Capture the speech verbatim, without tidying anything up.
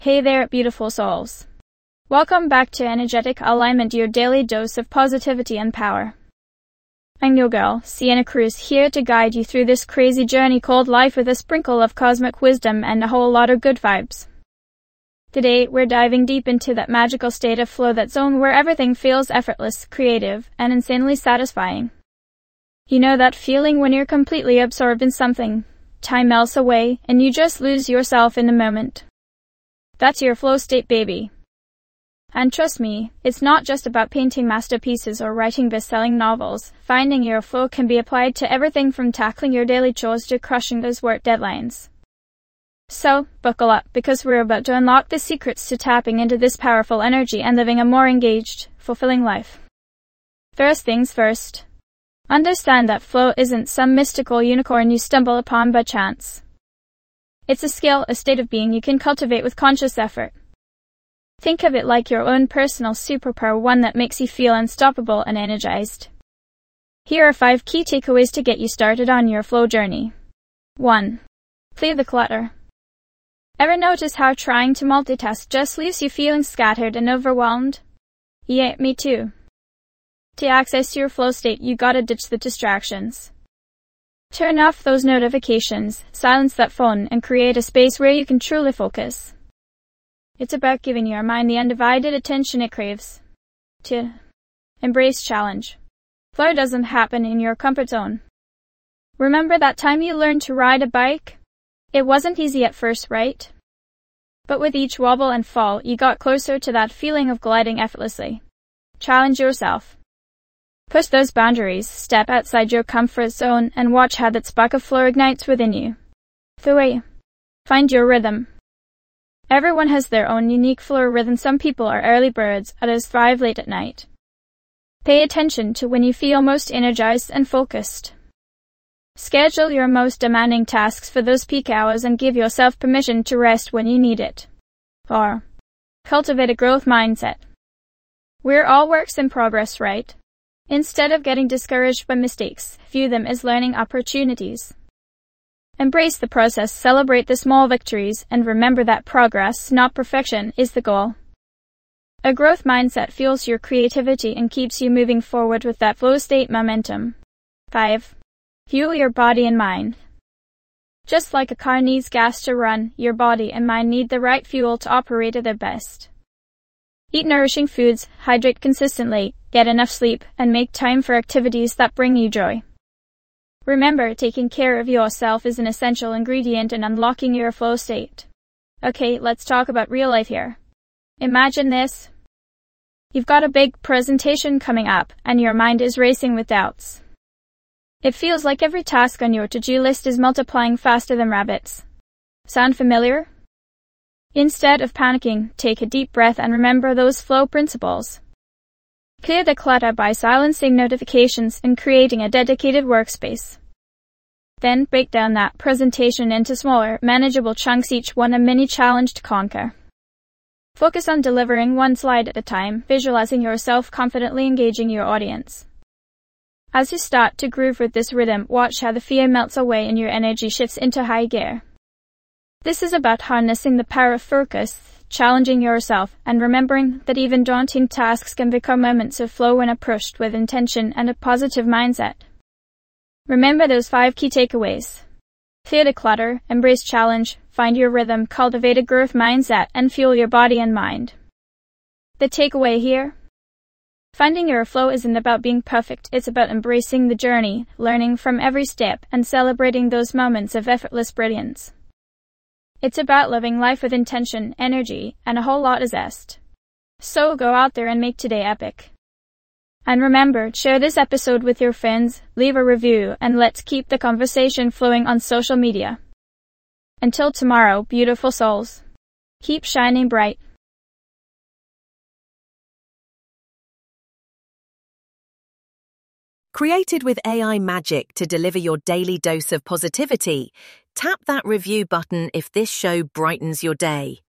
Hey there, beautiful souls. Welcome back to Energetic Alignment, your daily dose of positivity and power. I'm your girl, Sienna Cruz, here to guide you through this crazy journey called life with a sprinkle of cosmic wisdom and a whole lot of good vibes. Today, we're diving deep into that magical state of flow, that zone where everything feels effortless, creative, and insanely satisfying. You know that feeling when you're completely absorbed in something, time melts away, and you just lose yourself in the moment. That's your flow state, baby. And trust me, it's not just about painting masterpieces or writing best-selling novels. Finding your flow can be applied to everything from tackling your daily chores to crushing those work deadlines. So, buckle up, because we're about to unlock the secrets to tapping into this powerful energy and living a more engaged, fulfilling life. First things first. Understand that flow isn't some mystical unicorn you stumble upon by chance. It's a skill, a state of being you can cultivate with conscious effort. Think of it like your own personal superpower, one that makes you feel unstoppable and energized. Here are five key takeaways to get you started on your flow journey. one. Clear the clutter. Ever notice how trying to multitask just leaves you feeling scattered and overwhelmed? Yeah, me too. To access your flow state, you gotta ditch the distractions. Turn off those notifications, silence that phone, and create a space where you can truly focus. It's about giving your mind the undivided attention it craves. two. Embrace challenge. Flow doesn't happen in your comfort zone. Remember that time you learned to ride a bike? It wasn't easy at first, right? But with each wobble and fall, you got closer to that feeling of gliding effortlessly. Challenge yourself. Push those boundaries, step outside your comfort zone, and watch how that spark of flow ignites within you. three. Find your rhythm. Everyone has their own unique flow rhythm. Some people are early birds, others thrive late at night. Pay attention to when you feel most energized and focused. Schedule your most demanding tasks for those peak hours and give yourself permission to rest when you need it. four. Cultivate a growth mindset. We're all works in progress, right? Instead of getting discouraged by mistakes, view them as learning opportunities. Embrace the process, celebrate the small victories, and remember that progress, not perfection, is the goal. A growth mindset fuels your creativity and keeps you moving forward with that flow state momentum. five. Fuel your body and mind. Just like a car needs gas to run, your body and mind need the right fuel to operate at their best. Eat nourishing foods, hydrate consistently, get enough sleep, and make time for activities that bring you joy. Remember, taking care of yourself is an essential ingredient in unlocking your flow state. Okay, let's talk about real life here. Imagine this. You've got a big presentation coming up, and your mind is racing with doubts. It feels like every task on your to-do list is multiplying faster than rabbits. Sound familiar? Instead of panicking, take a deep breath and remember those flow principles. Clear the clutter by silencing notifications and creating a dedicated workspace. Then break down that presentation into smaller, manageable chunks, each one a mini challenge to conquer. Focus on delivering one slide at a time, visualizing yourself confidently engaging your audience. As you start to groove with this rhythm, watch how the fear melts away and your energy shifts into high gear. This is about harnessing the power of focus, challenging yourself, and remembering that even daunting tasks can become moments of flow when approached with intention and a positive mindset. Remember those five key takeaways. Clear the clutter, embrace challenge, find your rhythm, cultivate a growth mindset, and fuel your body and mind. The takeaway here? Finding your flow isn't about being perfect, it's about embracing the journey, learning from every step, and celebrating those moments of effortless brilliance. It's about living life with intention, energy, and a whole lot of zest. So go out there and make today epic. And remember, share this episode with your friends, leave a review, and let's keep the conversation flowing on social media. Until tomorrow, beautiful souls. Keep shining bright. Created with A I magic to deliver your daily dose of positivity, tap that review button if this show brightens your day.